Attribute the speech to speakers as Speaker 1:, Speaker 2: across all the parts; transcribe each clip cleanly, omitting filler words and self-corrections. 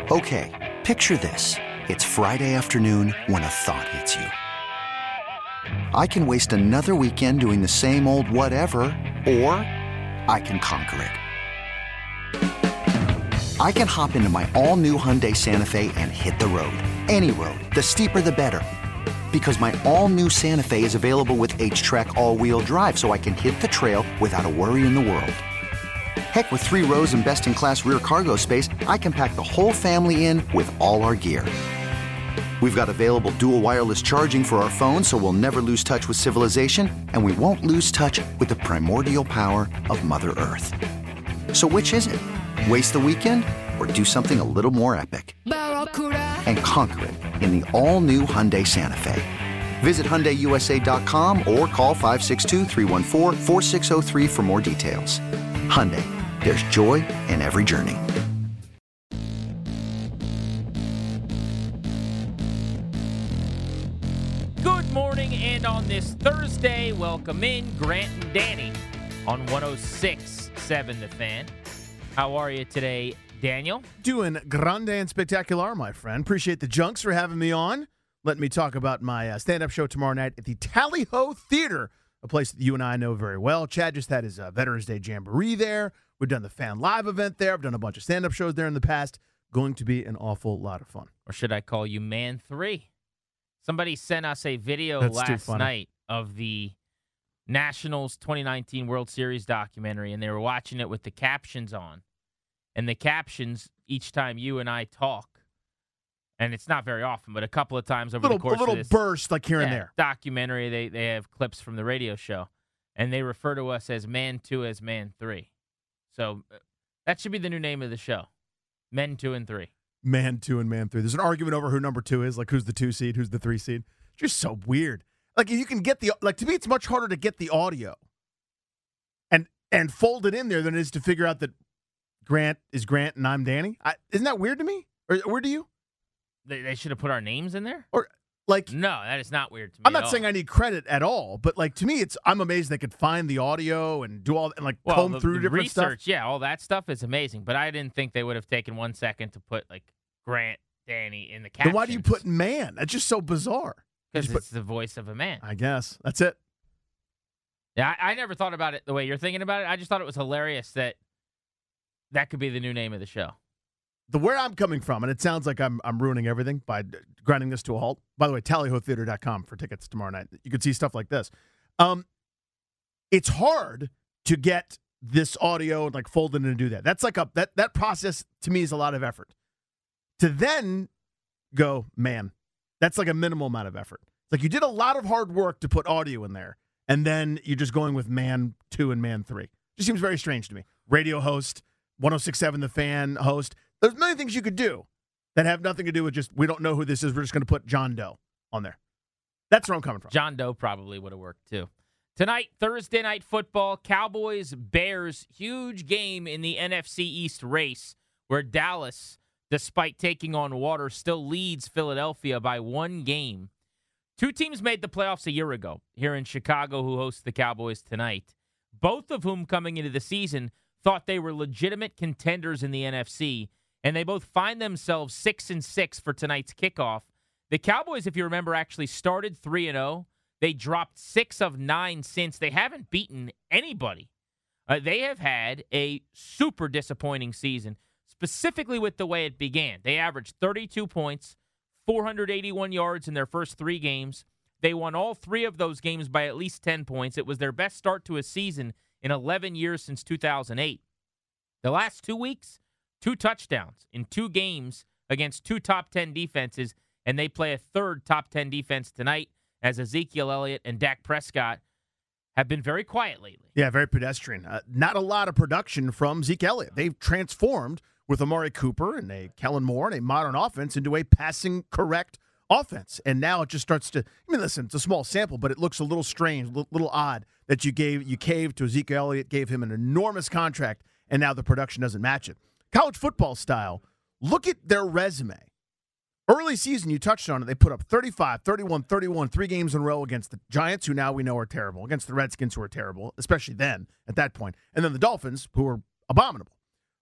Speaker 1: Okay, picture this. It's Friday afternoon when a thought hits you. I can waste another weekend doing the same old whatever, or I can conquer it. I can hop into my all-new Hyundai Santa Fe and hit the road. Any road. The steeper, the better. Because my all-new Santa Fe is available with H-Track all-wheel drive, so I can hit the trail without a worry in the world. Heck, with 3 rows and best-in-class rear cargo space, I can pack the whole family in with all our gear. We've got available dual wireless charging for our phones, so we'll never lose touch with civilization, and we won't lose touch with the primordial power of Mother Earth. So which is it? Waste the weekend or do something a little more epic? And conquer it in the all-new Hyundai Santa Fe. Visit HyundaiUSA.com or call 562-314-4603 for more details. Hyundai, there's joy in every journey.
Speaker 2: Good morning, and on this Thursday, welcome in Grant and Danny on 106.7 The Fan. How are you today, Daniel?
Speaker 3: Doing grande and spectacular, my friend. Appreciate the Junks for having me on. Let me talk about my stand-up show tomorrow night at the Tally Ho Theater, a place that you and I know very well. Chad just had his Veterans Day Jamboree there. We've done the Fan Live event there. I've done a bunch of stand-up shows there in the past. Going to be an awful lot of fun.
Speaker 2: Or should I call you Man 3? Somebody sent us a video last night of the Nationals 2019 World Series documentary, and they were watching it with the captions on. And the captions, each time you and I talk, and it's not very often, but a couple of times over the course of this
Speaker 3: burst, like here and there.
Speaker 2: Documentary, they have clips from the radio show, and they refer to us as Man 2 as Man 3. So that should be the new name of the show, Men 2 and 3.
Speaker 3: Man 2 and Man 3. There's an argument over who number 2 is, like who's the 2 seed, who's the 3 seed. It's just so weird. Like you can get to me, it's much harder to get the audio and fold it in there than it is to figure out that Grant is Grant and I'm Danny. Isn't that weird to me? Or where do you?
Speaker 2: They should have put our names in there?
Speaker 3: Or like
Speaker 2: no, that is not weird to me.
Speaker 3: I'm not saying I need credit at all, but like to me, I'm amazed they could find the audio and do all and like comb through different
Speaker 2: research,
Speaker 3: stuff.
Speaker 2: Yeah, all that stuff is amazing. But I didn't think they would have taken 1 second to put like Grant, Danny in the captions.
Speaker 3: Then why do you put man? That's just so bizarre.
Speaker 2: Because it's the voice of a man.
Speaker 3: I guess that's it.
Speaker 2: Yeah, I never thought about it the way you're thinking about it. I just thought it was hilarious that could be the new name of the show.
Speaker 3: Where I'm coming from, and it sounds like I'm ruining everything by grinding this to a halt. By the way, tallyhotheater.com for tickets tomorrow night. You can see stuff like this. It's hard to get this audio and like fold it in and do that. That's like that process to me is a lot of effort. To then go, man, that's like a minimal amount of effort. It's like you did a lot of hard work to put audio in there, and then you're just going with Man 2 and Man 3. Just seems very strange to me. Radio host, 106.7 The Fan host. There's many things you could do that have nothing to do with just, we don't know who this is, we're just going to put John Doe on there. That's where I'm coming from.
Speaker 2: John Doe probably would have worked too. Tonight, Thursday Night Football, Cowboys-Bears, huge game in the NFC East race where Dallas, despite taking on water, still leads Philadelphia by 1 game. 2 teams made the playoffs a year ago here in Chicago who host the Cowboys tonight, both of whom coming into the season thought they were legitimate contenders in the NFC, and they both find themselves 6-6 for tonight's kickoff. The Cowboys, if you remember, actually started 3-0. They dropped 6 of 9 since. They haven't beaten anybody. They have had a super disappointing season, specifically with the way it began. They averaged 32 points, 481 yards in their first 3 games. They won all 3 of those games by at least 10 points. It was their best start to a season in 11 years since 2008. The last 2 weeks, 2 touchdowns in 2 games against 2 top 10 defenses, and they play a 3rd top 10 defense tonight as Ezekiel Elliott and Dak Prescott have been very quiet lately.
Speaker 3: Yeah, very pedestrian. Not a lot of production from Zeke Elliott. They've transformed with Amari Cooper and Kellen Moore and a modern offense into a passing correct offense. And now it just starts to, listen, it's a small sample, but it looks a little strange, a little odd that you caved to Ezekiel Elliott, gave him an enormous contract, and now the production doesn't match it. College football style, look at their resume. Early season, you touched on it. They put up 35, 31, 31, 3 games in a row against the Giants, who now we know are terrible, against the Redskins, who are terrible, especially then, at that point, and then the Dolphins, who are abominable.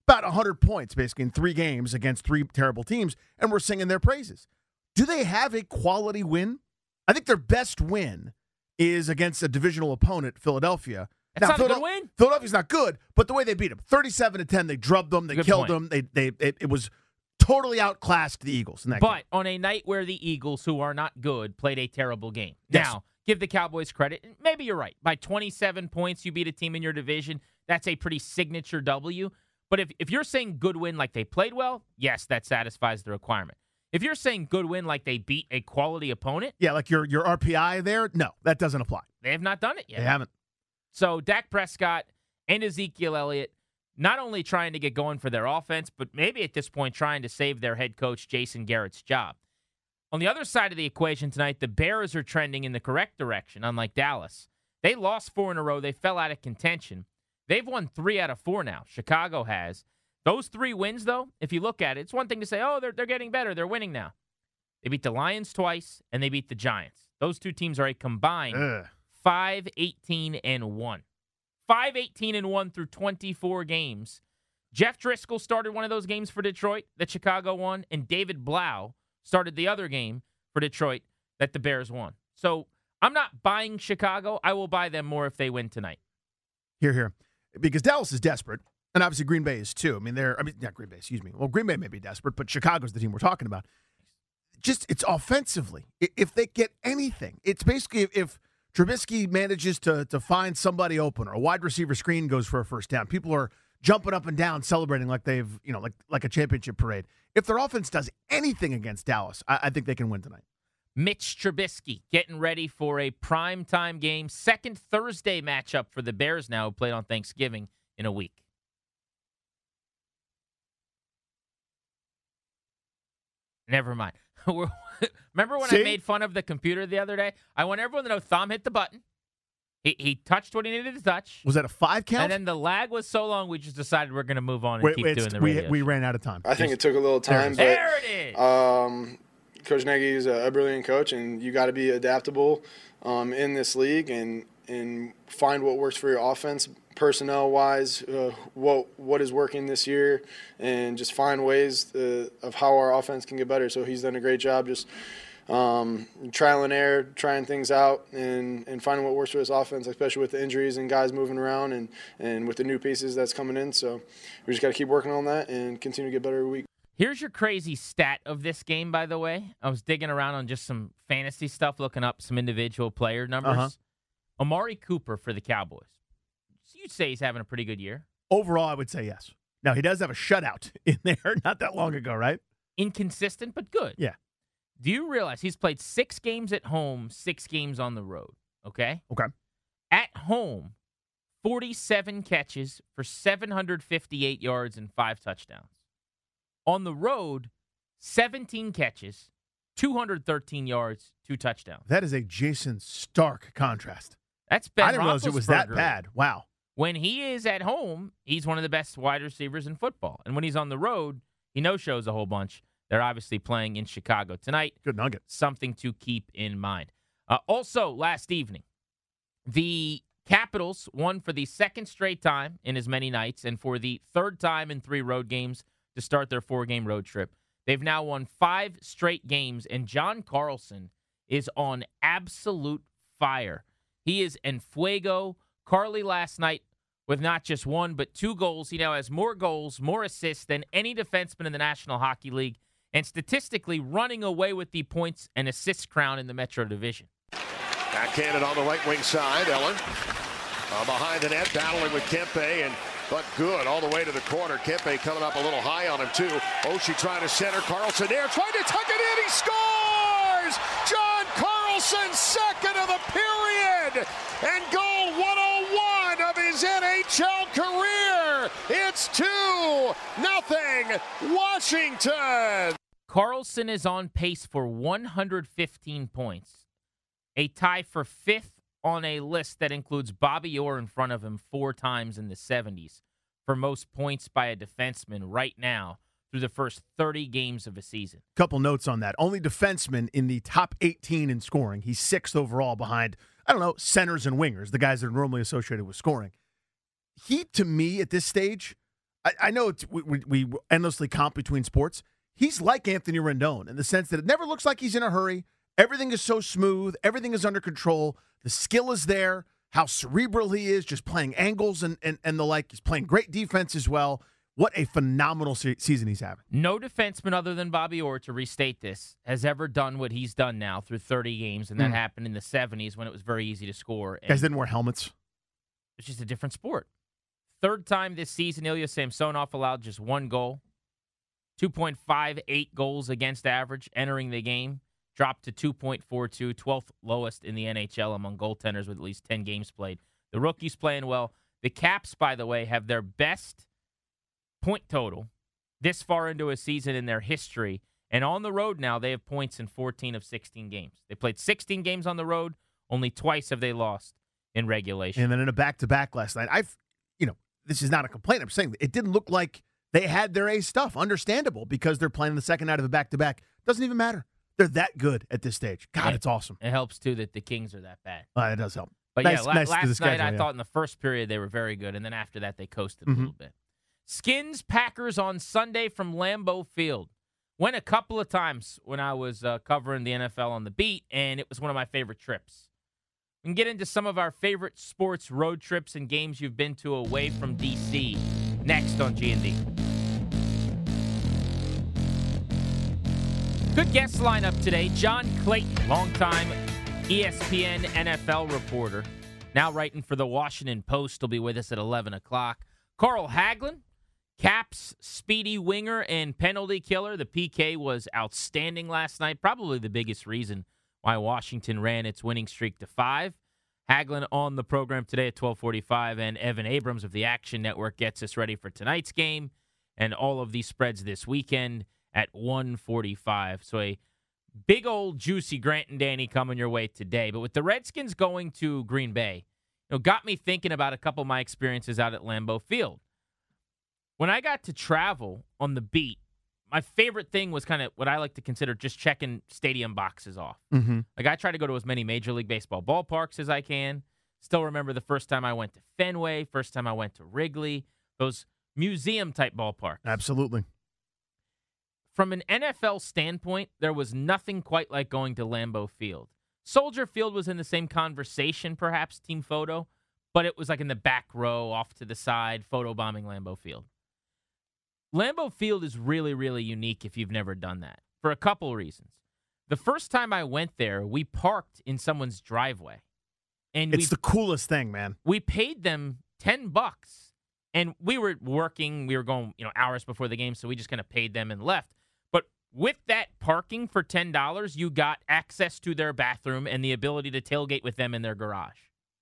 Speaker 3: about 100 points, basically, in 3 games against 3 terrible teams, and we're singing their praises. Do they have a quality win? I think their best win is against a divisional opponent, Philadelphia.
Speaker 2: That's not a good win.
Speaker 3: Philadelphia's not good, but the way they beat them, 37-10, they drubbed them, they killed them. It was totally outclassed the Eagles in that game.
Speaker 2: But on a night where the Eagles, who are not good, played a terrible game.
Speaker 3: Yes.
Speaker 2: Now, give the Cowboys credit. Maybe you're right. By 27 points, you beat a team in your division. That's a pretty signature W. But if you're saying good win like they played well, yes, that satisfies the requirement. If you're saying good win like they beat a quality opponent.
Speaker 3: Yeah, like your RPI there, no, that doesn't apply.
Speaker 2: They have not done it yet.
Speaker 3: They haven't.
Speaker 2: So Dak Prescott and Ezekiel Elliott not only trying to get going for their offense, but maybe at this point trying to save their head coach Jason Garrett's job. On the other side of the equation tonight, the Bears are trending in the correct direction, unlike Dallas. They lost 4 in a row. They fell out of contention. They've won 3 out of 4 now. Chicago has. Those 3 wins, though, if you look at it, it's one thing to say, oh, they're getting better. They're winning now. They beat the Lions twice, and they beat the Giants. Those 2 teams are a combined 5-18-1. 5-18-1 through 24 games. Jeff Driscoll started one of those games for Detroit that Chicago won, and David Blau started the other game for Detroit that the Bears won. So I'm not buying Chicago. I will buy them more if they win tonight.
Speaker 3: Here. Because Dallas is desperate, and obviously Green Bay is too. Not Green Bay, excuse me. Well, Green Bay may be desperate, but Chicago's the team we're talking about. It's offensively. If they get anything, it's basically if Trubisky manages to find somebody open or a wide receiver screen goes for a first down, people are jumping up and down, celebrating like they've, like a championship parade. If their offense does anything against Dallas, I think they can win tonight.
Speaker 2: Mitch Trubisky getting ready for a primetime game. Second Thursday matchup for the Bears now, who played on Thanksgiving in a week. Never mind. Remember when I made fun of the computer the other day? I want everyone to know Thom hit the button. He touched what he needed to touch.
Speaker 3: Was that a 5 count?
Speaker 2: And then the lag was so long, we just decided we're going to move on and keep doing the radio.
Speaker 3: We ran out of time.
Speaker 4: I think it took a little time.
Speaker 2: There it is.
Speaker 4: Coach Nagy is a brilliant coach, and you got to be adaptable in this league and find what works for your offense, personnel-wise, what is working this year, and just find ways of how our offense can get better. So he's done a great job just trial and error, trying things out, and finding what works for his offense, especially with the injuries and guys moving around and with the new pieces that's coming in. So we just got to keep working on that and continue to get better every week.
Speaker 2: Here's your crazy stat of this game, by the way. I was digging around on just some fantasy stuff, looking up some individual player numbers. Amari Cooper for the Cowboys. So you'd say he's having a pretty good year.
Speaker 3: Overall, I would say yes. Now, he does have a shutout in there not that long ago, right?
Speaker 2: Inconsistent, but good.
Speaker 3: Yeah.
Speaker 2: Do you realize he's played 6 games at home, 6 games on the road, okay?
Speaker 3: Okay.
Speaker 2: At home, 47 catches for 758 yards and 5 touchdowns. On the road, 17 catches, 213 yards, 2 touchdowns.
Speaker 3: That is a Jason Stark contrast.
Speaker 2: That's Ben
Speaker 3: I didn't realize it was that bad. Wow.
Speaker 2: When he is at home, he's one of the best wide receivers in football. And when he's on the road, he no-shows a whole bunch. They're obviously playing in Chicago tonight.
Speaker 3: Good nugget.
Speaker 2: Something to keep in mind. Also, last evening, the Capitals won for the second straight time in as many nights and for the third time in 3 road games to start their 4-game road trip. They've now won 5 straight games, and John Carlson is on absolute fire. He is en fuego. Carly last night with not just 1 but 2 goals. He now has more goals, more assists than any defenseman in the National Hockey League, and statistically running away with the points and assists crown in the Metro Division.
Speaker 5: Backhanded on the right wing side. Ellen behind the net, battling with Kempe, but good all the way to the corner. Kempe coming up a little high on him, too. Oshie trying to center. Carlson there, trying to tuck it in. He scores! John Carlson, second of the period, and goal 101 of his NHL career. It's 2-0 Washington.
Speaker 2: Carlson is on pace for 115 points, a tie for 5th on a list that includes Bobby Orr in front of him 4 times in the 70s for most points by a defenseman right now through the first 30 games of a season.
Speaker 3: Couple notes on that. Only defenseman in the top 18 in scoring. He's 6th overall behind, centers and wingers, the guys that are normally associated with scoring. He, to me, at this stage, I know we endlessly comp between sports. He's like Anthony Rendon in the sense that it never looks like he's in a hurry. Everything is so smooth. Everything is under control. The skill is there. How cerebral he is, just playing angles and the like. He's playing great defense as well. What a phenomenal season he's having.
Speaker 2: No defenseman other than Bobby Orr, to restate this, has ever done what he's done now through 30 games, and that happened in the 70s when it was very easy to score.
Speaker 3: Guys didn't wear helmets.
Speaker 2: It's just a different sport. Third time this season, Ilya Samsonov allowed just one goal. 2.58 goals against average entering the game. Dropped to 2.42, 12th lowest in the NHL among goaltenders with at least 10 games played. The rookie's playing well. The Caps, by the way, have their best point total this far into a season in their history. And on the road now, they have points in 14 of 16 games. They played 16 games on the road. Only twice have they lost in regulation.
Speaker 3: And then in a back-to-back last night, this is not a complaint. I'm saying it didn't look like they had their A stuff. Understandable, because they're playing the second night of a back-to-back. Doesn't even matter. They're that good at this stage. God, it's awesome.
Speaker 2: It helps, too, that the Kings are that bad.
Speaker 3: It does help.
Speaker 2: But
Speaker 3: nice
Speaker 2: last
Speaker 3: schedule,
Speaker 2: night I thought in the first period they were very good, and then after that they coasted a little bit. Skins Packers on Sunday from Lambeau Field. Went a couple of times when I was covering the NFL on the beat, and it was one of my favorite trips. We can get into some of our favorite sports road trips and games you've been to away from D.C. next on G&D. Good guest lineup today. John Clayton, longtime ESPN NFL reporter, now writing for the Washington Post, will be with us at 11 o'clock. Carl Hagelin, Caps speedy winger and penalty killer. The PK was outstanding last night, probably the biggest reason why Washington ran its winning streak to 5. Hagelin on the program today at 12:45, and Evan Abrams of the Action Network gets us ready for tonight's game and all of these spreads this weekend at 1:45. So a big old juicy Grant and Danny coming your way today. But with the Redskins going to Green Bay, got me thinking about a couple of my experiences out at Lambeau Field. When I got to travel on the beat, my favorite thing was kind of what I like to consider just checking stadium boxes off. Like, I try to go to as many Major League Baseball ballparks as I can. Still remember the first time I went to Fenway, first time I went to Wrigley, those museum-type ballparks.
Speaker 3: Absolutely.
Speaker 2: From an NFL standpoint, there was nothing quite like going to Lambeau Field. Soldier Field was in the same conversation, perhaps, team photo, but it was like in the back row, off to the side, photobombing Lambeau Field. Lambeau Field is really, really unique if you've never done that, for a couple reasons. The first time I went there, we parked in someone's driveway. And
Speaker 3: it's the coolest thing, man.
Speaker 2: We paid them $10. And we were working, we were going, hours before the game, so we just kind of paid them and left. But with that parking for $10, you got access to their bathroom and the ability to tailgate with them in their garage.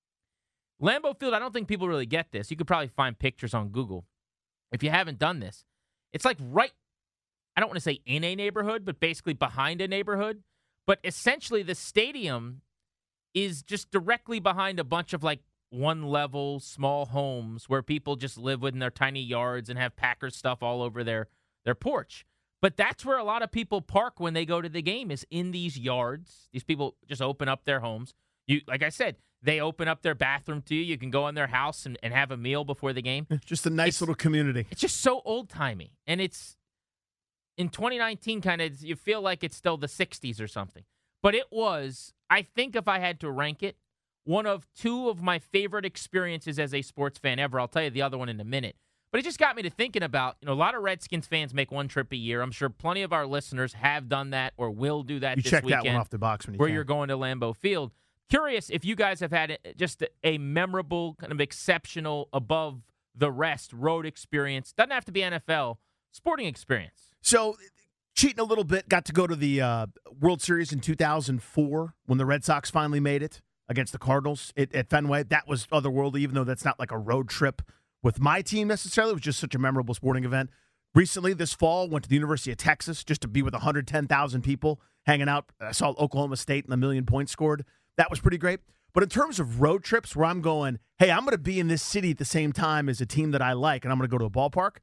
Speaker 2: Lambeau Field, I don't think people really get this. You could probably find pictures on Google. If you haven't done this, it's like right, I don't want to say in a neighborhood, but basically behind a neighborhood. But essentially the stadium is just directly behind a bunch of like one-level small homes where people just live within their tiny yards and have Packers stuff all over their porch. But that's where a lot of people park when they go to the game, is in these yards. These people just open up their homes. Like I said, they open up their bathroom to you. You can go in their house and have a meal before the game.
Speaker 3: Just a nice little community.
Speaker 2: It's just so old-timey. And it's, in 2019, kind of, you feel like it's still the 60s or something. But it was, I think if I had to rank it, one of two of my favorite experiences as a sports fan ever. I'll tell you the other one in a minute. But it just got me to thinking about, a lot of Redskins fans make one trip a year. I'm sure plenty of our listeners have done that or will do that this weekend.
Speaker 3: You check that one off the box when you
Speaker 2: where
Speaker 3: can.
Speaker 2: You're going to Lambeau Field. Curious if you guys have had just a memorable, kind of exceptional, above the rest road experience. Doesn't have to be NFL, sporting experience.
Speaker 3: So, cheating a little bit, got to go to the World Series in 2004 when the Red Sox finally made it against the Cardinals at Fenway. That was otherworldly, even though that's not like a road trip with my team necessarily. It was just such a memorable sporting event. Recently, this fall, went to the University of Texas just to be with 110,000 people hanging out. I saw Oklahoma State and 1 million points scored. That was pretty great. But in terms of road trips where I'm going, hey, I'm going to be in this city at the same time as a team that I like, and I'm going to go to a ballpark,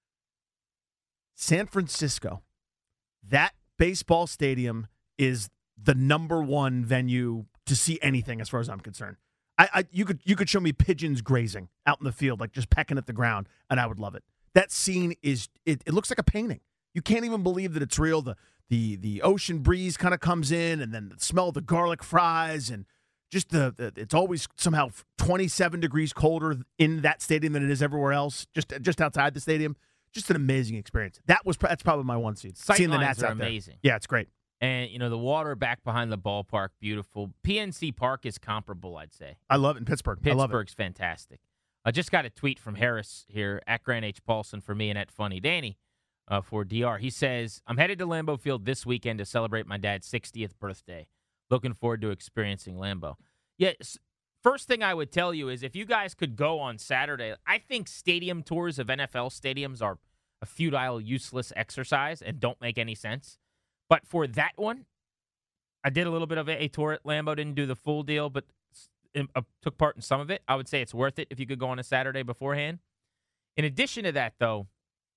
Speaker 3: San Francisco. That baseball stadium is the number one venue to see anything as far as I'm concerned. You could show me pigeons grazing out in the field, like just pecking at the ground, and I would love it. That scene is it looks like a painting. You can't even believe that it's real. The ocean breeze kind of comes in, and then the smell of the garlic fries, and just it's always somehow 27 degrees colder in that stadium than it is everywhere else, just outside the stadium. Just an amazing experience. That's probably my one seat. Seeing the Nats
Speaker 2: are
Speaker 3: out
Speaker 2: amazing.
Speaker 3: There. Yeah, it's great.
Speaker 2: And, the water back behind the ballpark, beautiful. PNC Park is comparable, I'd say.
Speaker 3: I love it in Pittsburgh. I love it.
Speaker 2: Pittsburgh's fantastic. I just got a tweet from Harris here, at Grant H. Paulson for me and at Funny Danny for DR. He says, I'm headed to Lambeau Field this weekend to celebrate my dad's 60th birthday. Looking forward to experiencing Lambeau. Yes, first thing I would tell you is if you guys could go on Saturday, I think stadium tours of NFL stadiums are a futile, useless exercise and don't make any sense. But for that one, I did a little bit of a tour at Lambeau, didn't do the full deal, but took part in some of it. I would say it's worth it if you could go on a Saturday beforehand. In addition to that, though,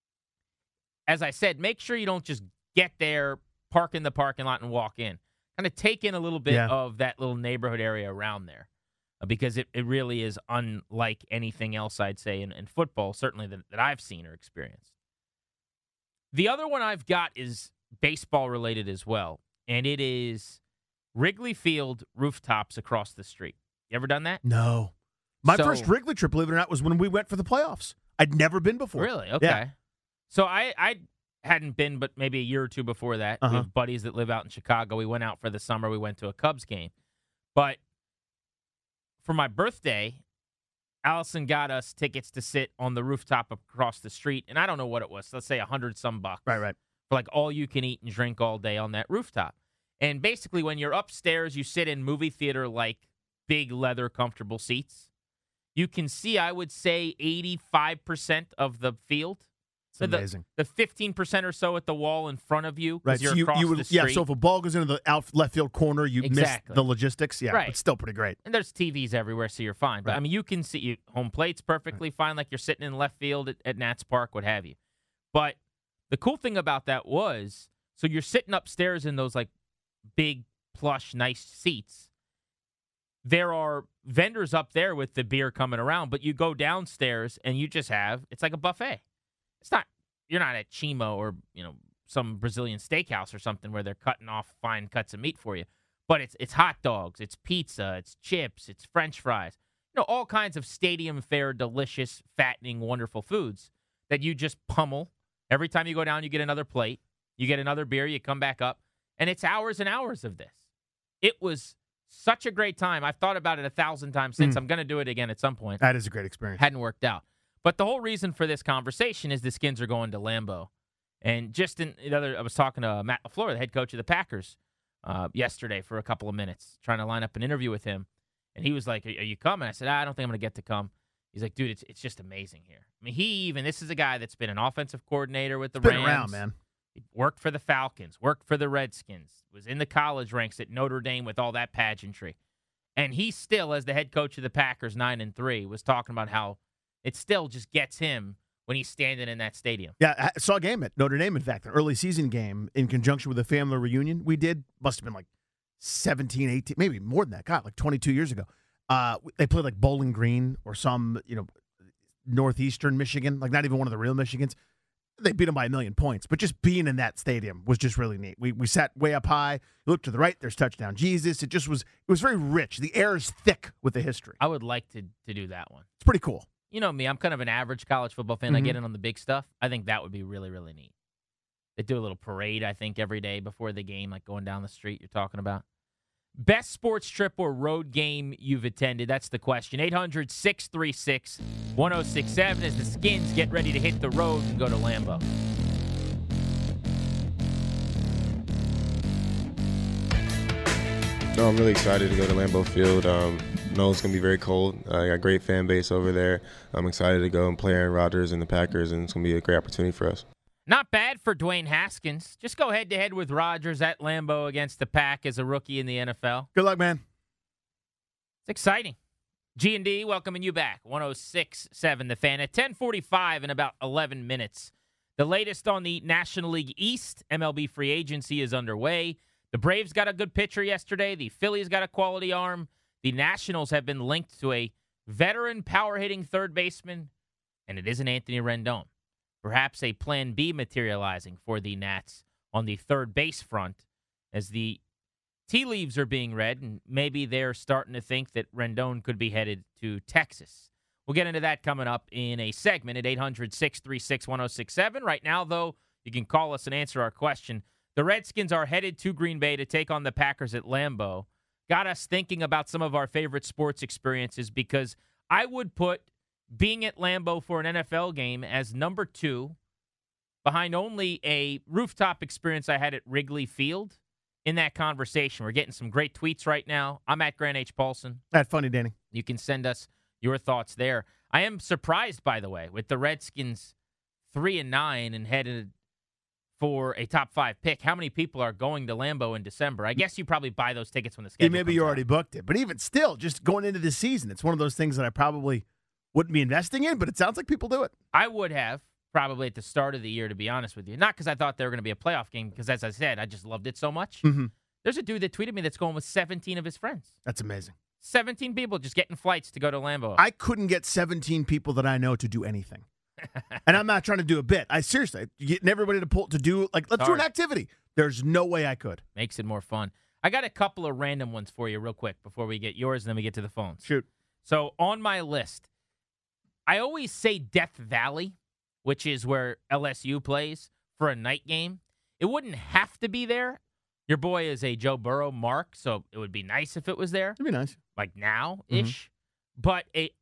Speaker 2: as I said, make sure you don't just get there, park in the parking lot, and walk in. Kind of take in a little bit of that little neighborhood area around there because it really is unlike anything else, I'd say, in football, certainly that I've seen or experienced. The other one I've got is baseball-related as well, and it is Wrigley Field rooftops across the street. You ever done that?
Speaker 3: No. My first Wrigley trip, believe it or not, was when we went for the playoffs. I'd never been before.
Speaker 2: Really? Okay.
Speaker 3: Yeah.
Speaker 2: So I hadn't been, but maybe a year or two before that. We have buddies that live out in Chicago. We went out for the summer. We went to a Cubs game. But for my birthday, Allison got us tickets to sit on the rooftop across the street, and I don't know what it was. Let's say $100-some bucks.
Speaker 3: Right.
Speaker 2: For like all you can eat and drink all day on that rooftop. And basically, when you're upstairs, you sit in movie theater like big leather comfortable seats. You can see, I would say, 85% of the field.
Speaker 3: It's amazing.
Speaker 2: The 15% or so at the wall in front of you.
Speaker 3: Right.
Speaker 2: You're
Speaker 3: So
Speaker 2: across the street.
Speaker 3: Yeah. So if a ball goes into the out left field corner, you miss the logistics. Yeah.
Speaker 2: Right.
Speaker 3: It's still pretty great.
Speaker 2: And there's TVs everywhere, so you're fine. But I mean, you can see home plate's perfectly fine, like you're sitting in left field at Nats Park, what have you. But the cool thing about that was, so you're sitting upstairs in those like big, plush, nice seats. There are vendors up there with the beer coming around, but you go downstairs and you just have, it's like a buffet. You're not at Chimo or, some Brazilian steakhouse or something where they're cutting off fine cuts of meat for you. But it's hot dogs, it's pizza, it's chips, it's French fries. All kinds of stadium fare, delicious, fattening, wonderful foods that you just pummel. Every time you go down, you get another plate. You get another beer, you come back up. And it's hours and hours of this. It was such a great time. I've thought about it 1,000 times since. I'm going to do it again at some point.
Speaker 3: That is a great experience.
Speaker 2: Hadn't worked out. But the whole reason for this conversation is the Skins are going to Lambeau. And just I was talking to Matt LaFleur, the head coach of the Packers, yesterday for a couple of minutes, trying to line up an interview with him. And he was like, "Are you coming?" I said, "I don't think I'm going to get to come." He's like, "Dude, it's just amazing here." I mean, this is a guy that's been an offensive coordinator with the Rams.
Speaker 3: Been around, man.
Speaker 2: He worked for the Falcons, worked for the Redskins, was in the college ranks at Notre Dame with all that pageantry. And he still, as the head coach of the Packers, 9-3, was talking about how it still just gets him when he's standing in that stadium.
Speaker 3: Yeah, I saw a game at Notre Dame, in fact, an early season game in conjunction with a family reunion we did. Must have been like 17, 18, maybe more than that. God, like 22 years ago. They played like Bowling Green or some, northeastern Michigan, like not even one of the real Michigans. They beat them by 1,000,000 points, but just being in that stadium was just really neat. We sat way up high. You look to the right, there's touchdown Jesus. It was very rich. The air is thick with the history.
Speaker 2: I would like to do that one.
Speaker 3: It's pretty cool.
Speaker 2: You know me, I'm kind of an average college football fan. I get in on the big stuff. I think that would be really, really neat. They do a little parade, I think, every day before the game, like going down the street you're talking about. Best sports trip or road game you've attended? That's the question. 800-636-1067 as the Skins get ready to hit the road and go to Lambeau.
Speaker 6: No, I'm really excited to go to Lambeau Field. Know it's going to be very cold. I got a great fan base over there. I'm excited to go and play Aaron Rodgers and the Packers, and it's going to be a great opportunity for us.
Speaker 2: Not bad for Dwayne Haskins. Just go head-to-head with Rodgers at Lambeau against the Pack as a rookie in the NFL.
Speaker 3: Good luck, man.
Speaker 2: It's exciting. G&D welcoming you back. 106.7 The Fan at 10:45 in about 11 minutes. The latest on the National League East. MLB free agency is underway. The Braves got a good pitcher yesterday. The Phillies got a quality arm. The Nationals have been linked to a veteran power-hitting third baseman, and it isn't Anthony Rendon. perhaps a plan B materializing for the Nats on the third base front as the tea leaves are being read, and maybe they're starting to think that Rendon could be headed to Texas. We'll get into that coming up in a segment at 800-636-1067. Right now, though, you can call us and answer our question. The Redskins are headed to Green Bay to take on the Packers at Lambeau. Got us thinking about some of our favorite sports experiences, because I would put being at Lambeau for an NFL game as number 2 behind only a rooftop experience I had at Wrigley Field in that conversation. We're getting some great tweets right now. I'm at Grant H. Paulson.
Speaker 3: That's funny, Danny.
Speaker 2: You can send us your thoughts there. I am surprised, by the way, with the Redskins 3-9 and headed for a top 5 pick. How many people are going to Lambeau in December? I guess you probably buy those tickets when the schedule
Speaker 3: maybe
Speaker 2: comes
Speaker 3: you
Speaker 2: out.
Speaker 3: already booked it. But even still, just going into the season, it's one of those things that I probably wouldn't be investing in, but it sounds like people do it.
Speaker 2: I would have probably at the start of the year, to be honest with you. Not because I thought they were going to be a playoff game, because, as I said, I just loved it so much.
Speaker 3: Mm-hmm.
Speaker 2: There's a dude that tweeted me that's going with 17 of his friends.
Speaker 3: That's amazing.
Speaker 2: 17 people just getting flights to go to Lambeau.
Speaker 3: I couldn't get 17 people that I know to do anything. And I'm not trying to do a bit. I seriously, getting everybody to do, like, let's do an activity. There's no way I could.
Speaker 2: Makes it more fun. I got a couple of random ones for you real quick before we get yours, and then we get to the phones.
Speaker 3: Shoot.
Speaker 2: So on my list, I always say Death Valley, which is where LSU plays, for a night game. It wouldn't have to be there. Your boy is a Joe Burrow mark, so it would be nice if it was there.
Speaker 3: It'd be nice.
Speaker 2: Like now-ish. But a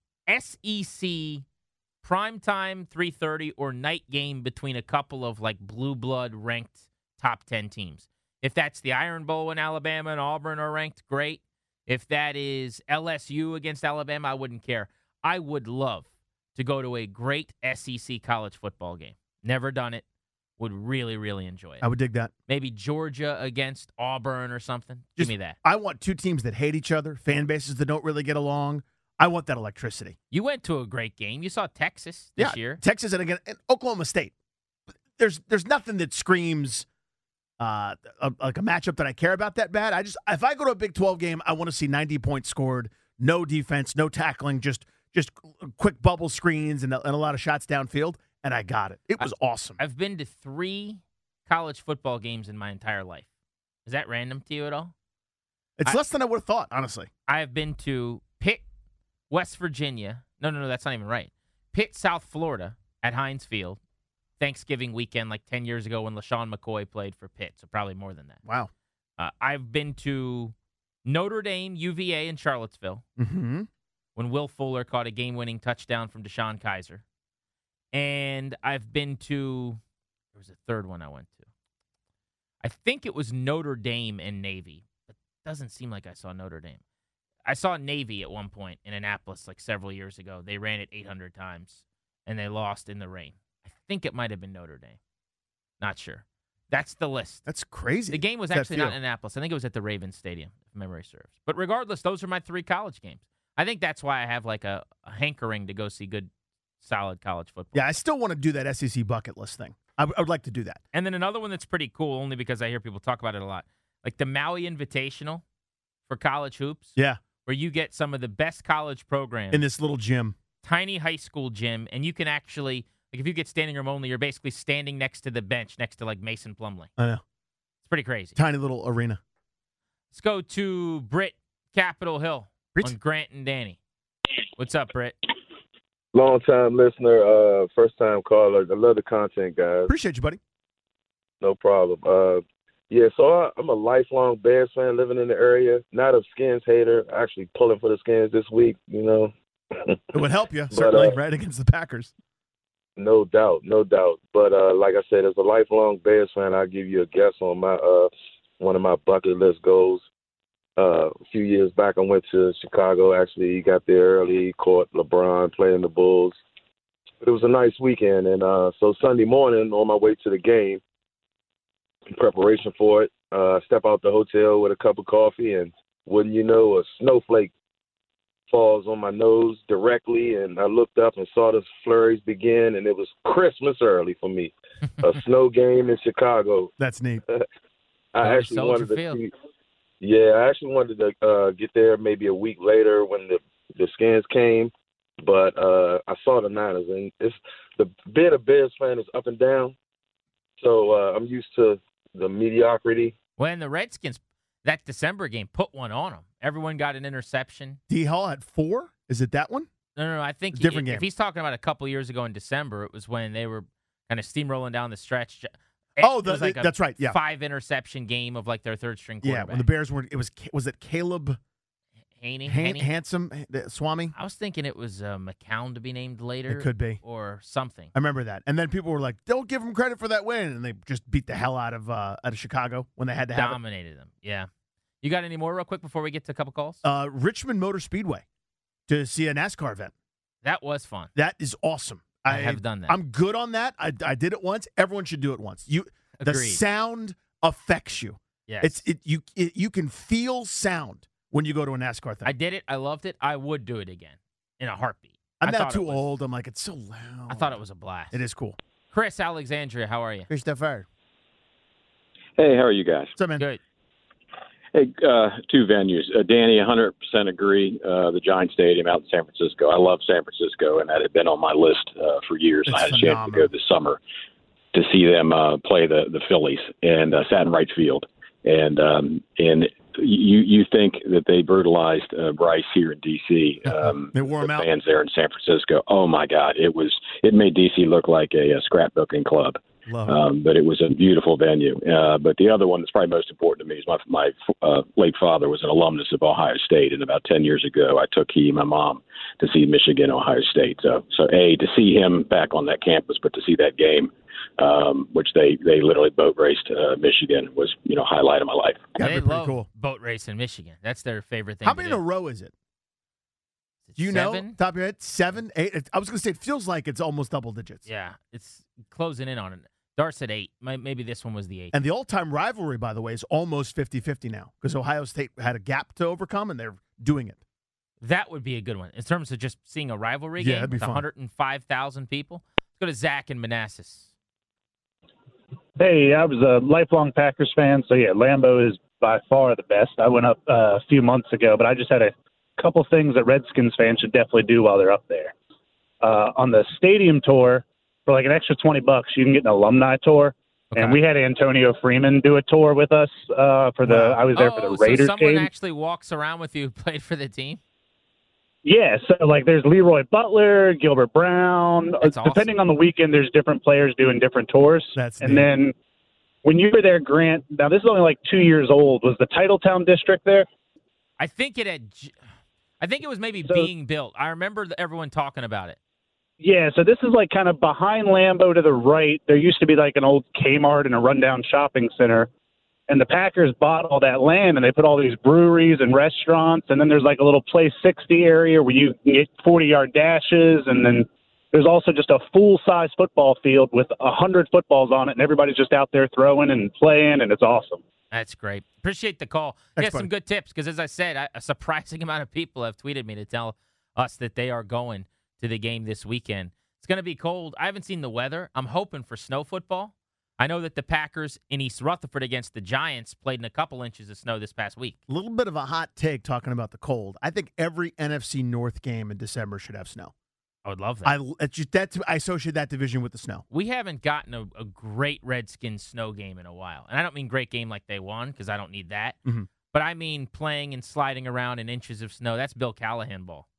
Speaker 2: SEC primetime 3:30 or night game between a couple of like blue blood ranked top 10 teams. If that's the Iron Bowl when Alabama and Auburn are ranked, great. If that is LSU against Alabama, I wouldn't care. I would love to go to a great SEC college football game. Never done it. Would really, really enjoy it.
Speaker 3: I would dig that.
Speaker 2: Maybe Georgia against Auburn or something. Give me that.
Speaker 3: I want two teams that hate each other, fan bases that don't really get along. I want that electricity.
Speaker 2: You went to a great game. You saw Texas this year.
Speaker 3: Texas and again and Oklahoma State. There's nothing that screams like a matchup that I care about that bad. If I go to a Big 12 game, I want to see 90 points scored, no defense, no tackling, just quick bubble screens and a lot of shots downfield. And I got it. It was awesome.
Speaker 2: I've been to 3 college football games in my entire life. Is that random to you at all?
Speaker 3: It's less than I would have thought, honestly.
Speaker 2: I have been to Pitt, West Virginia. No, that's not even right. Pitt, South Florida at Heinz Field. Thanksgiving weekend like 10 years ago when LaShawn McCoy played for Pitt, so probably more than that.
Speaker 3: Wow.
Speaker 2: I've been to Notre Dame, UVA, and Charlottesville when Will Fuller caught a game-winning touchdown from Deshaun Kaiser. And I've been to, there was a third one I went to. I think it was Notre Dame and Navy, but it doesn't seem like I saw Notre Dame. I saw Navy at one point in Annapolis like several years ago. They ran it 800 times, and they lost in the rain. I think it might have been Notre Dame. Not sure. That's the list.
Speaker 3: That's crazy.
Speaker 2: The game was actually not in Annapolis. I think it was at the Ravens Stadium, if memory serves. But regardless, those are my 3 college games. I think that's why I have like a hankering to go see good, solid college football.
Speaker 3: Yeah, I still want to do that SEC bucket list thing. I would like to do that.
Speaker 2: And then another one that's pretty cool, only because I hear people talk about it a lot, like the Maui Invitational for college hoops.
Speaker 3: Yeah.
Speaker 2: Where you get some of the best college programs.
Speaker 3: In this little gym.
Speaker 2: Tiny high school gym, and you can actually, like if you get standing room only, you're basically standing next to the bench, next to like Mason Plumlee.
Speaker 3: I know.
Speaker 2: It's pretty crazy.
Speaker 3: Tiny little arena.
Speaker 2: Let's go to Britt, Capitol Hill, on Grant and Danny. What's up, Britt?
Speaker 7: Long-time listener, first-time caller. I love the content, guys.
Speaker 3: Appreciate you, buddy.
Speaker 7: No problem. So I'm a lifelong Bears fan living in the area. Not a Skins hater. Actually pulling for the Skins this week, you know.
Speaker 3: It would help you, certainly, right, against the Packers.
Speaker 7: No doubt. But like I said, as a lifelong Bears fan, I'll give you a guess on my one of my bucket list goals. A few years back, I went to Chicago. Actually, he got there early, caught LeBron playing the Bulls. But it was a nice weekend. And so Sunday morning, on my way to the game, in preparation for it, step out the hotel with a cup of coffee, and wouldn't you know, a snowflake falls on my nose directly, and I looked up and saw the flurries begin, and it was Christmas early for me. A snow game in Chicago.
Speaker 3: That's neat.
Speaker 7: I actually wanted to get there maybe a week later when the Skins came. but I saw the Niners, and being a Bears fan is up and down. So I'm used to the mediocrity.
Speaker 2: When the Redskins, that December game, put one on them. Everyone got an interception.
Speaker 3: D. Hall had 4? Is it that one?
Speaker 2: No. I think
Speaker 3: Different game.
Speaker 2: If he's talking about a couple years ago in December, it was when they were kind of steamrolling down the stretch.
Speaker 3: Oh,
Speaker 2: It was like
Speaker 3: that's right. Yeah,
Speaker 2: 5 interception game of like their third string quarterback.
Speaker 3: yeah. When the Bears weren't, was it Caleb
Speaker 2: Haney?
Speaker 3: Handsome Swami?
Speaker 2: I was thinking it was McCown to be named later.
Speaker 3: It could be.
Speaker 2: Or something.
Speaker 3: I remember that. And then people were like, "Don't give them credit for that win," and they just beat the hell out of Chicago when they had to have
Speaker 2: Dominated them. Yeah. You got any more real quick before we get to a couple calls?
Speaker 3: it. Richmond Motor Speedway to see a NASCAR event.
Speaker 2: That was fun.
Speaker 3: That is awesome.
Speaker 2: I have done that.
Speaker 3: I'm good on that. I did it once. Everyone should do it once. The
Speaker 2: Agreed.
Speaker 3: sound affects you.
Speaker 2: Yes.
Speaker 3: You can feel sound when you go to a NASCAR thing.
Speaker 2: I did it. I loved it. I would do it again in a heartbeat.
Speaker 3: I'm
Speaker 2: I
Speaker 3: now
Speaker 2: thought
Speaker 3: too
Speaker 2: it was-
Speaker 3: old. I'm like, it's so loud.
Speaker 2: I thought it was a blast.
Speaker 3: It is cool.
Speaker 2: Chris Alexandria, how are you?
Speaker 3: Christopher.
Speaker 8: Hey, how are you guys?
Speaker 3: What's up, man?
Speaker 2: Good.
Speaker 8: Hey, 2 venues. Danny, 100% agree. The Giant Stadium out in San Francisco. I love San Francisco, and that had been on my list for years.
Speaker 3: It's
Speaker 8: I had a chance
Speaker 3: phenomenal.
Speaker 8: to go this summer to see them play the Phillies, and sat in right field. And you think that they brutalized Bryce here in D.C.
Speaker 3: They wore him
Speaker 8: the
Speaker 3: out.
Speaker 8: fans there in San Francisco. Oh my God, it made D.C. look like a scrapbooking club.
Speaker 3: Love it.
Speaker 8: But it was a beautiful venue. But the other one that's probably most important to me is my late father was an alumnus of Ohio State, and about 10 years ago, I took he and my mom to see Michigan, Ohio State. So to see him back on that campus, but to see that game, which they literally boat raced Michigan, was highlight of my life.
Speaker 3: That'd
Speaker 2: They
Speaker 3: be pretty
Speaker 2: love
Speaker 3: cool.
Speaker 2: boat race in Michigan. That's their favorite thing.
Speaker 3: How
Speaker 2: to
Speaker 3: many
Speaker 2: do.
Speaker 3: in a row is it?
Speaker 2: Is it
Speaker 3: Do you
Speaker 2: 7?
Speaker 3: know? Top of your head? 7, 8? I was going to say, it feels like it's almost double digits.
Speaker 2: Yeah, it's closing in on it. Dart's at 8. Maybe this one was the 8.
Speaker 3: And the all-time rivalry, by the way, is almost 50-50 now because Ohio State had a gap to overcome, and they're doing it.
Speaker 2: That would be a good one in terms of just seeing a rivalry
Speaker 3: Yeah,
Speaker 2: game
Speaker 3: that'd be
Speaker 2: with
Speaker 3: fun.
Speaker 2: 105,000 people. Let's go to Zach in Manassas.
Speaker 9: Hey, I was a lifelong Packers fan, so yeah, Lambeau is by far the best. I went up a few months ago, but I just had a couple things that Redskins fans should definitely do while they're up there. On the stadium tour, for like an extra $20, you can get an alumni tour.
Speaker 2: Okay.
Speaker 9: And we had Antonio Freeman do a tour with us for the. I was there for the Raiders
Speaker 2: so someone
Speaker 9: game.
Speaker 2: actually walks around with you who played for the team?
Speaker 9: Yeah, so like there's Leroy Butler, Gilbert Brown.
Speaker 2: That's awesome.
Speaker 9: Depending on the weekend, there's different players doing different tours.
Speaker 3: That's
Speaker 9: and
Speaker 3: neat.
Speaker 9: then when you were there, Grant. Now this is only like 2 years old. Was the Titletown district there?
Speaker 2: I think it was maybe
Speaker 9: So-
Speaker 2: being built. I remember everyone talking about it.
Speaker 9: Yeah, so this is like kind of behind Lambeau to the right. There used to be like an old Kmart and a rundown shopping center. And the Packers bought all that land, and they put all these breweries and restaurants. And then there's like a little Play 60 area where you can get 40-yard dashes. And then there's also just a full-size football field with 100 footballs on it, and everybody's just out there throwing and playing, and it's awesome.
Speaker 2: That's great. Appreciate the call.
Speaker 3: Thanks,
Speaker 2: Get some
Speaker 3: buddy.
Speaker 2: good tips because, as I said, a surprising amount of people have tweeted me to tell us that they are going to the game this weekend. It's going to be cold. I haven't seen the weather. I'm hoping for snow football. I know that the Packers in East Rutherford against the Giants played in a couple inches of snow this past week.
Speaker 3: A little bit of a hot take talking about the cold. I think every NFC North game in December should have snow.
Speaker 2: I would love that.
Speaker 3: I associate that division with the snow.
Speaker 2: We haven't gotten a great Redskins snow game in a while. And I don't mean great game like they won because I don't need that.
Speaker 3: Mhm.
Speaker 2: But I mean playing and sliding around in inches of snow. That's Bill Callahan ball.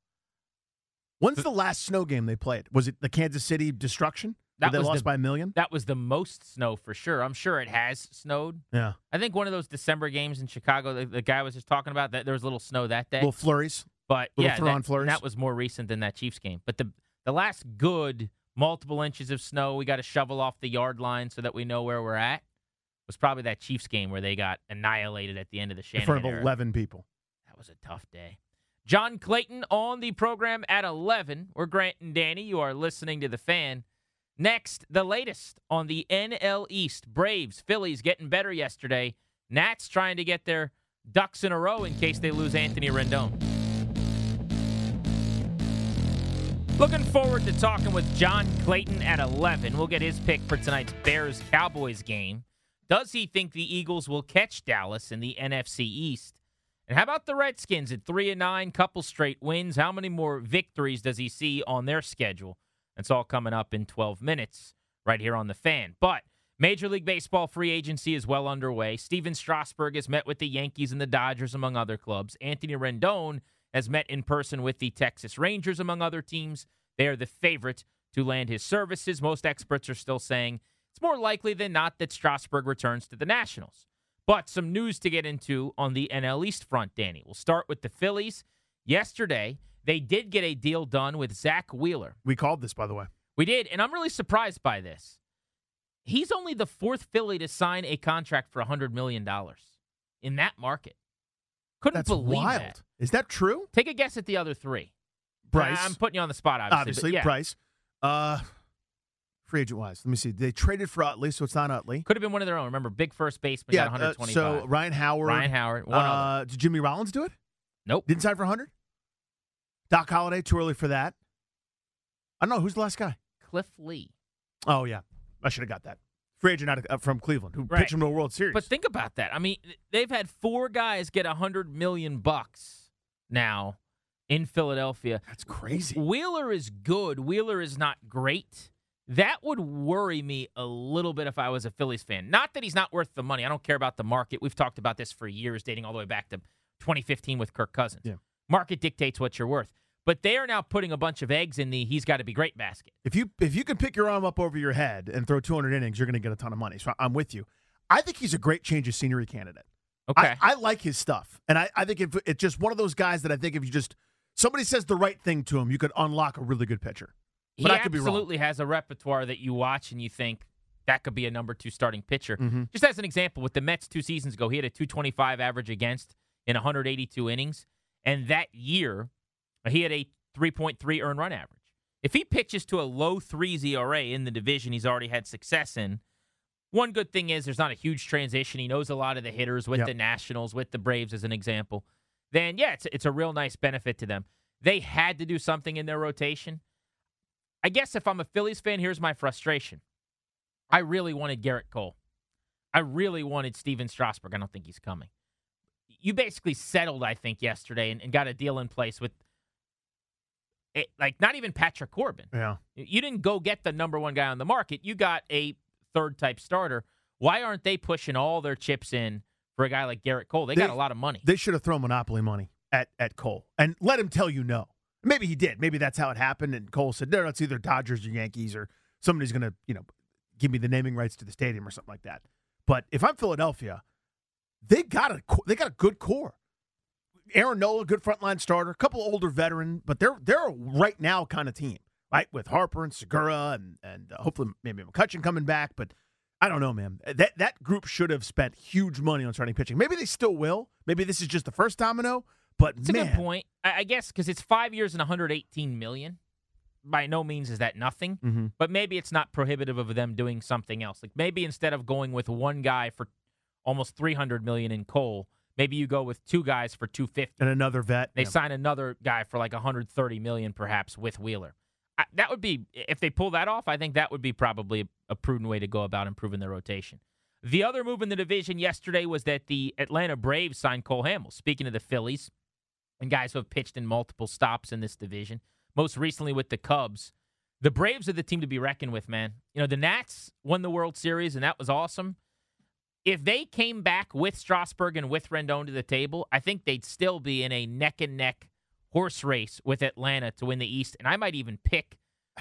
Speaker 3: When's the last snow game they played? Was it the Kansas City Destruction?
Speaker 2: That
Speaker 3: They
Speaker 2: was
Speaker 3: lost
Speaker 2: the-
Speaker 3: by 1 million?
Speaker 2: That was the most snow for sure. I'm sure it has snowed.
Speaker 3: Yeah.
Speaker 2: I think one of those December games in Chicago, the guy was just talking about, that there was a little snow that day.
Speaker 3: Little flurries.
Speaker 2: But
Speaker 3: little
Speaker 2: yeah,
Speaker 3: throw-on flurries.
Speaker 2: that was more recent than that Chiefs game. But the last good multiple inches of snow, we got to shovel off the yard line so that we know where we're at, was probably that Chiefs game where they got annihilated at the end of the
Speaker 3: In
Speaker 2: Shanahan
Speaker 3: front of
Speaker 2: era.
Speaker 3: 11 people.
Speaker 2: That was a tough day. John Clayton on the program at 11. We're Grant and Danny. You are listening to The Fan. Next, the latest on the NL East. Braves, Phillies getting better yesterday. Nats trying to get their ducks in a row in case they lose Anthony Rendon. Looking forward to talking with John Clayton at 11. We'll get his pick for tonight's Bears-Cowboys game. Does he think the Eagles will catch Dallas in the NFC East? And how about the Redskins at 3-9, couple straight wins? How many more victories does he see on their schedule? That's all coming up in 12 minutes right here on The Fan. But Major League Baseball free agency is well underway. Steven Strasburg has met with the Yankees and the Dodgers, among other clubs. Anthony Rendon has met in person with the Texas Rangers, among other teams. They are the favorite to land his services. Most experts are still saying it's more likely than not that Strasburg returns to the Nationals. But some news to get into on the NL East front, Danny. We'll start with the Phillies. Yesterday, they did get a deal done with Zach Wheeler.
Speaker 3: We called this, by the way.
Speaker 2: We did, and I'm really surprised by this. He's only the fourth Philly to sign a contract for $100 million in that market. Couldn't believe
Speaker 3: wild.
Speaker 2: That.
Speaker 3: Is that true?
Speaker 2: Take a guess at the other three.
Speaker 3: Bryce.
Speaker 2: I'm putting you on the spot, obviously. Yeah.
Speaker 3: Bryce. Free agent-wise, let me see. They traded for Utley, so it's not Utley.
Speaker 2: Could have been one of their own. Remember, big first baseman got 125.
Speaker 3: So Ryan Howard.
Speaker 2: One other.
Speaker 3: Did Jimmy Rollins do it?
Speaker 2: Nope.
Speaker 3: Didn't sign for 100? Doc Holliday, too early for that. I don't know. Who's the last guy?
Speaker 2: Cliff Lee.
Speaker 3: Oh, yeah. I should have got that. Free agent from Cleveland who pitched him to a World Series.
Speaker 2: But think about that. I mean, they've had 4 guys get $100 million now in Philadelphia.
Speaker 3: That's crazy.
Speaker 2: Wheeler is good. Wheeler is not great. That would worry me a little bit if I was a Phillies fan. Not that he's not worth the money. I don't care about the market. We've talked about this for years, dating all the way back to 2015 with Kirk Cousins.
Speaker 3: Yeah.
Speaker 2: Market dictates what you're worth. But they are now putting a bunch of eggs in the he's got to be great basket.
Speaker 3: If you can pick your arm up over your head and throw 200 innings, you're going to get a ton of money. So I'm with you. I think he's a great change of scenery candidate.
Speaker 2: Okay.
Speaker 3: I like his stuff. And I think if it's just one of those guys that I think if you just somebody says the right thing to him, you could unlock a really good pitcher. But
Speaker 2: he
Speaker 3: I could be wrong.
Speaker 2: absolutely has a repertoire that you watch and you think that could be a number 2 starting pitcher.
Speaker 3: Mm-hmm.
Speaker 2: Just as an example, with the Mets 2 seasons ago, he had a 225 average against in 182 innings. And that year, he had a 3.3 earned run average. If he pitches to a low 3s ERA in the division he's already had success in, one good thing is there's not a huge transition. He knows a lot of the hitters with the Nationals, with the Braves as an example. Then, yeah, it's a real nice benefit to them. They had to do something in their rotation. I guess if I'm a Phillies fan, here's my frustration. I really wanted Garrett Cole. I really wanted Steven Strasburg. I don't think he's coming. You basically settled, I think, yesterday and got a deal in place with not even Patrick Corbin.
Speaker 3: Yeah.
Speaker 2: You didn't go get the number 1 guy on the market. You got a third-type starter. Why aren't they pushing all their chips in for a guy like Garrett Cole? They got a lot of money.
Speaker 3: They should have thrown monopoly money at Cole and let him tell you no. Maybe he did. Maybe that's how it happened. And Cole said, no, it's either Dodgers or Yankees or somebody's going to, give me the naming rights to the stadium or something like that. But if I'm Philadelphia, they got a good core. Aaron Nola, good frontline starter, a couple older veteran, but they're a right now kind of team, right? With Harper and Segura and hopefully maybe McCutchen coming back. But I don't know, man. That group should have spent huge money on starting pitching. Maybe they still will. Maybe this is just the first domino. But
Speaker 2: it's a good point. I guess because it's 5 years and $118 million. By no means is that nothing.
Speaker 3: Mm-hmm.
Speaker 2: But maybe it's not prohibitive of them doing something else. Like maybe instead of going with one guy for almost $300 million in Cole, maybe you go with 2 guys for $250
Speaker 3: and another vet.
Speaker 2: They sign another guy for like $130 million, perhaps with Wheeler. That would be, if they pull that off, I think that would be probably a prudent way to go about improving their rotation. The other move in the division yesterday was that the Atlanta Braves signed Cole Hamels. Speaking of the Phillies and guys who have pitched in multiple stops in this division, most recently with the Cubs, the Braves are the team to be reckoned with, man. The Nats won the World Series, and that was awesome. If they came back with Strasburg and with Rendon to the table, I think they'd still be in a neck-and-neck horse race with Atlanta to win the East, and I might even pick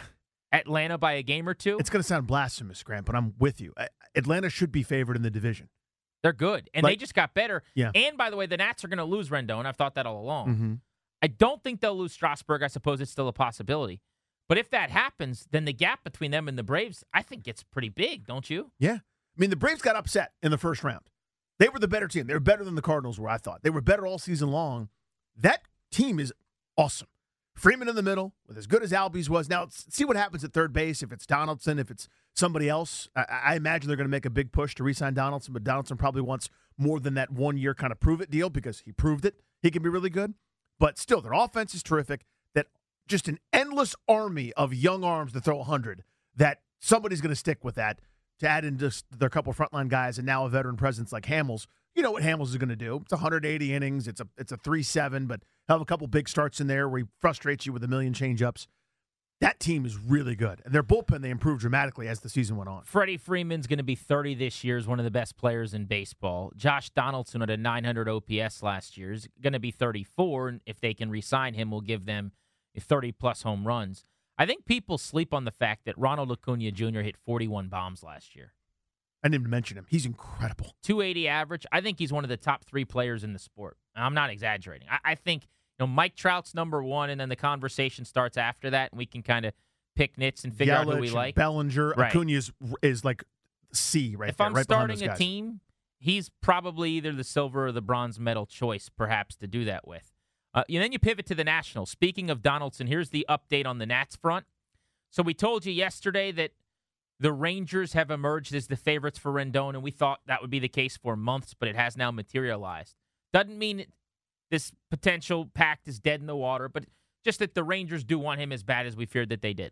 Speaker 2: Atlanta by a game or 2.
Speaker 3: It's going to sound blasphemous, Grant, but I'm with you. Atlanta should be favored in the division.
Speaker 2: They're good, and they just got better.
Speaker 3: Yeah.
Speaker 2: And, by the way, the Nats are going to lose Rendon. I've thought that all along.
Speaker 3: Mm-hmm.
Speaker 2: I don't think they'll lose Strasburg. I suppose it's still a possibility. But if that happens, then the gap between them and the Braves, I think, gets pretty big, don't you?
Speaker 3: Yeah. I mean, the Braves got upset in the first round. They were the better team. They were better than the Cardinals were, I thought. They were better all season long. That team is awesome. Freeman in the middle, with as good as Albies was. Now, see what happens at third base. If it's Donaldson, if it's somebody else, I imagine they're going to make a big push to re-sign Donaldson, but Donaldson probably wants more than that 1 year kind of prove-it deal because he proved it. He can be really good. But still, their offense is terrific. That just an endless army of young arms to throw 100, that somebody's going to stick with that to add in just their couple frontline guys and now a veteran presence like Hamels. you know what Hamels is going to do. It's 180 innings. It's a 3-7, but he'll have a couple big starts in there where he frustrates you with a million change-ups. That team is really good. And their bullpen, they improved dramatically as the season went on.
Speaker 2: Freddie Freeman's going to be 30 this year, is one of the best players in baseball. Josh Donaldson at a 900 OPS last year is going to be 34, and if they can re-sign him, we'll give them 30-plus home runs. I think people sleep on the fact that Ronald Acuna Jr. hit 41 bombs last year.
Speaker 3: I didn't even mention him. He's incredible.
Speaker 2: 280 average. I think he's one of the top 3 players in the sport. I'm not exaggerating. I think Mike Trout's number 1, and then the conversation starts after that, and we can kind of pick nits and figure out who we like.
Speaker 3: Bellinger,
Speaker 2: right.
Speaker 3: Acuna is like C right there.
Speaker 2: If I'm starting a team, he's probably either the silver or the bronze medal choice, perhaps, to do that with. Then you pivot to the Nationals. Speaking of Donaldson, here's the update on the Nats front. So we told you yesterday that the Rangers have emerged as the favorites for Rendon, and we thought that would be the case for months, but it has now materialized. Doesn't mean this potential pact is dead in the water, but just that the Rangers do want him as bad as we feared that they did.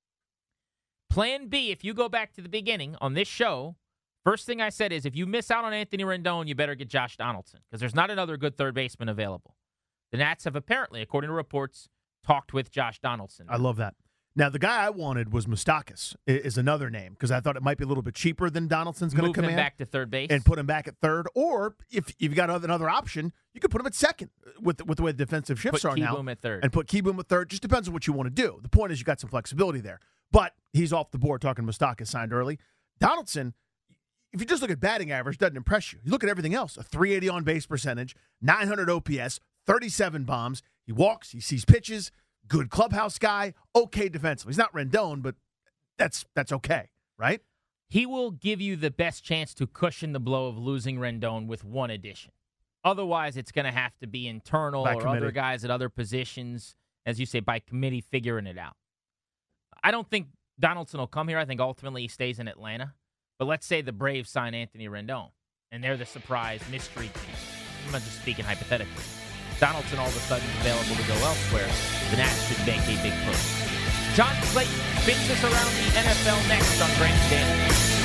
Speaker 2: Plan B, if you go back to the beginning on this show, first thing I said is if you miss out on Anthony Rendon, you better get Josh Donaldson because there's not another good third baseman available. The Nats have apparently, according to reports, talked with Josh Donaldson.
Speaker 3: I love that. Now, the guy I wanted was Moustakas, is another name, because I thought it might be a little bit cheaper than Donaldson's going to come in.
Speaker 2: Move him back to third base.
Speaker 3: And put him back at third. Or if you've got another option, you could put him at second with the way the defensive shifts are now.
Speaker 2: Put Kieboom at third.
Speaker 3: And put Kieboom at third. Just depends on what you want to do. The point is you got some flexibility there. But he's off the board, talking Moustakas signed early. Donaldson, if you just look at batting average, doesn't impress you. You look at everything else, a 380 on-base percentage, 900 OPS, 37 bombs. He walks, he sees pitches. Good clubhouse guy, okay defensively. He's not Rendon, but that's okay, right?
Speaker 2: He will give you the best chance to cushion the blow of losing Rendon with one addition. Otherwise, it's going to have to be internal or other guys at other positions, as you say, by committee figuring it out. I don't think Donaldson will come here. I think ultimately he stays in Atlanta. But let's say the Braves sign Anthony Rendon, and they're the surprise mystery team. I'm not just speaking hypothetically. Donaldson all of a sudden is available to go elsewhere. The Nats should make a big push. John Clayton spins us around the NFL next on Grant Daily.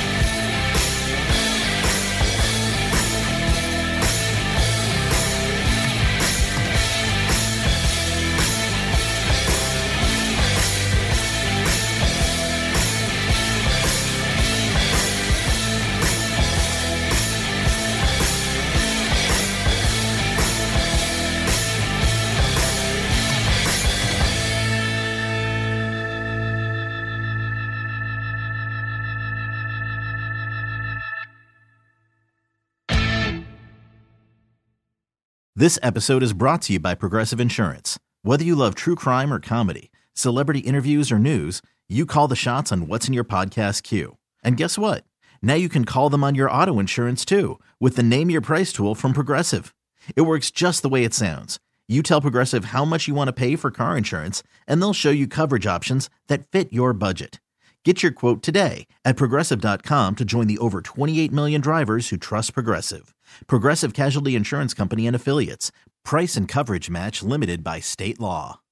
Speaker 10: This episode is brought to you by Progressive Insurance. Whether you love true crime or comedy, celebrity interviews or news, you call the shots on what's in your podcast queue. And guess what? Now you can call them on your auto insurance too with the Name Your Price tool from Progressive. It works just the way it sounds. You tell Progressive how much you want to pay for car insurance, and they'll show you coverage options that fit your budget. Get your quote today at Progressive.com to join the over 28 million drivers who trust Progressive. Progressive Casualty Insurance Company and Affiliates. Price and coverage match limited by state law.